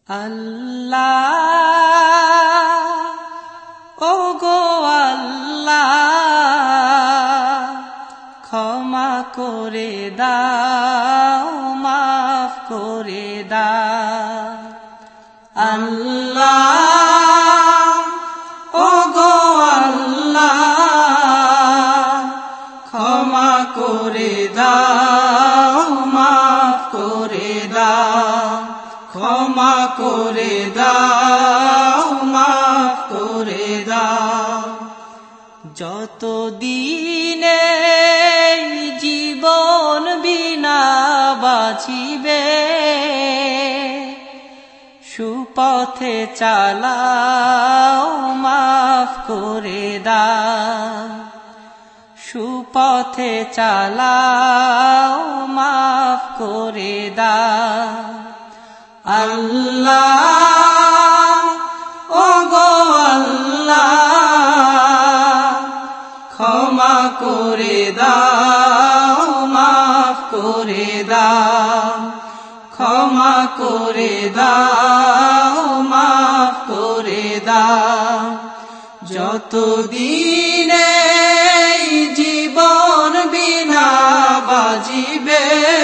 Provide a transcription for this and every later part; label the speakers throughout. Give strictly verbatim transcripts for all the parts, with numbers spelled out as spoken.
Speaker 1: আল্লাহ ও গো আল্লাহ ক্ষমা করে দাও মাফ করে দাও আল্লাহ ও গো আল্লাহ ক্ষমা করে দাও মাফ করে দাও ক্ষমা করে দাও মাফ করে দাও যতদিনে জীবন বিনা বাঁচিবে সুপথে চালাও মাফ করে দাও সুপথে চালাও মাফ করে দাও আল্লাহ ও গো আল্লাহ ক্ষমা করে দাও মাফ করে দাও ক্ষমা করে দাও মাফ করে দাও যতদিনে জীবন বিনা বাজিবে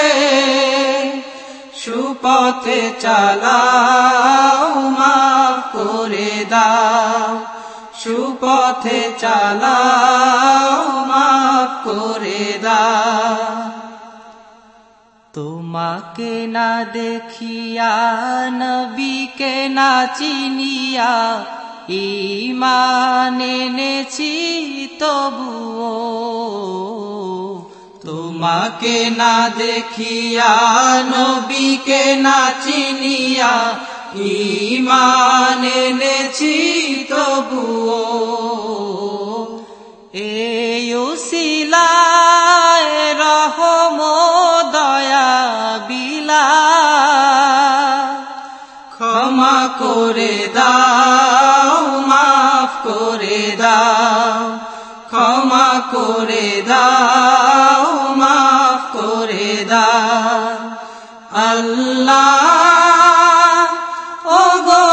Speaker 1: সুপথে চালাও মাফ করে দাও সুপথে চালাও মাফ করে দাও তোমাকে না দেখিয়া নবীকে না চিনিয়া ঈমান এনেছি তবুও তোমাকে না দেখিয়া নবীকে না চিনিয়া ঈমান এনেছি তবুও এই উসিলায় রহম দয়া বিলা ক্ষমা করে দাও মাফ করে দাও ক্ষমা করে দাও মাফ করে দাও আল্লাহ ও গো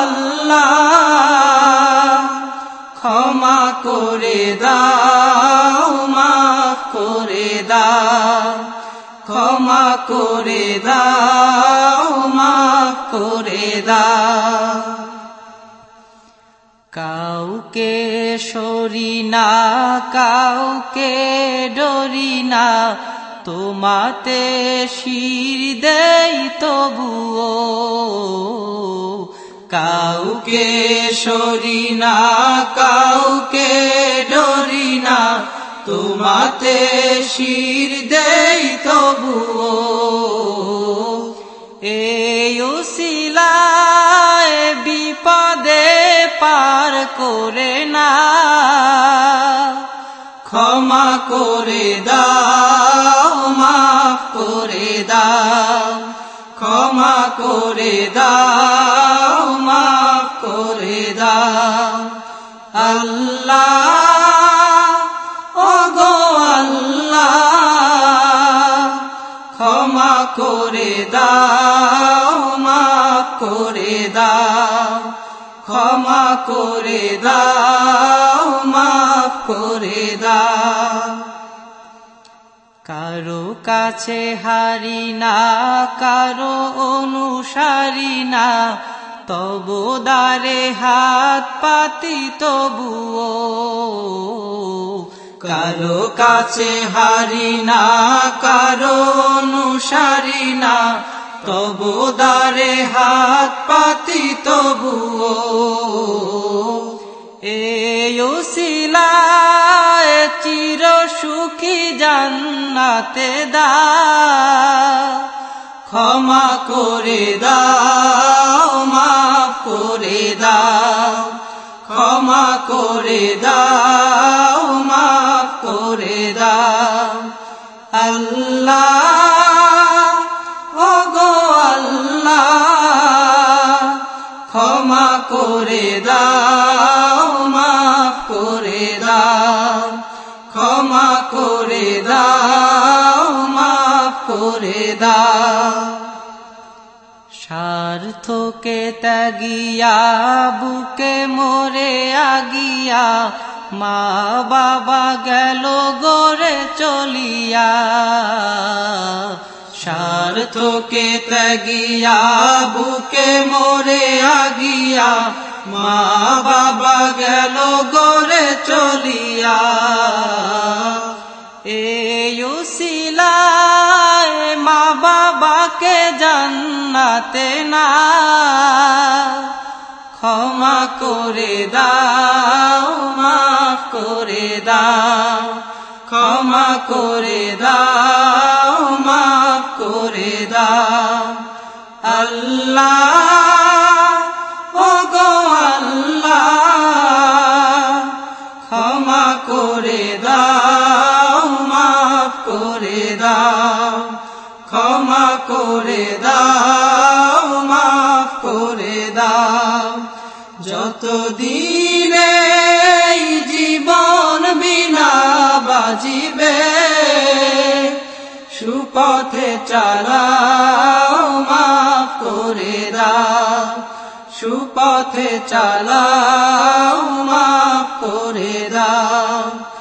Speaker 1: আল্লাহ ক্ষমা করে দাও মাফ করে দাও ক্ষমা করে দাও মাফ করে দাও কাউকে সরি না কাউকে ডরি না তোমাতে শির দেই তবুও কাউকে সরি না কাউকে ডরি না তোমাতে শির দেই তবুও এই উসিলায় বিপদে পার করে না ক্ষমা করে দাও মাফ করে দাও ক্ষমা করে দাও মাফ করে দাও আল্লাহ ও গো আল্লাহ ক্ষমা করে দাও মাফ করে দাও ক্ষমা করে দাও মাফ করে দাও কারো কাছে হারি না কারো অনুসারী না তবু দ্বারে হাত পাতি তবুও কারো কাছে হারি না কারো অনুসারী না তবু দ্বারে হাত পাতি তবুও এই উসিলায় চির সুখী জান্নাতে দাও ক্ষমা করে দাও মাফ করে দাও ক্ষমা করে দাও মাফ করে দাও আল্লাহ ও গো আল্লাহ ক্ষমা করে দাও মাফ করে দাও ক্ষমা করে দাও মাফ করে দাও স্বার্থকে ত্যাগিয়া বুকে মোরে আগিয়া মা বাবা গেল গড়ে চলিয়া। স্বার্থকে ত্যাগিয়া বুকে মোরে আগিয়া মা বাবা গেল গড়ে চলিয়া। এই উসিলায় মা বাবাকে জান্নাতে না ক্ষমা করে দাও, মাফ করে দাও, ক্ষমা করে দাও, মাফ করে দাও। আল্লাহ ও গো আল্লাহ ক্ষমা করে দাও, মাফ করে দাও, ক্ষমা করে দাও, মাফ করে দাও। যতদিনে জীবন বিনা বাজিবে সুপথে চালাও, মাফ করে দাও, সুপথে চালাও, মাফ করে দাও।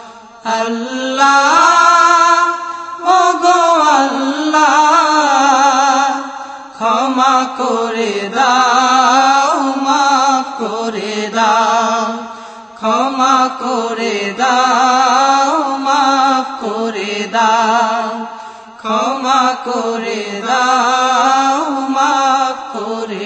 Speaker 1: আল্লাহ ও গো আল্লাহ ক্ষমা করে দাও, মাফ করে দাও, ক্ষমা করে দাও, মাফ করে দাও, ক্ষমা করে দাও, মাফ করে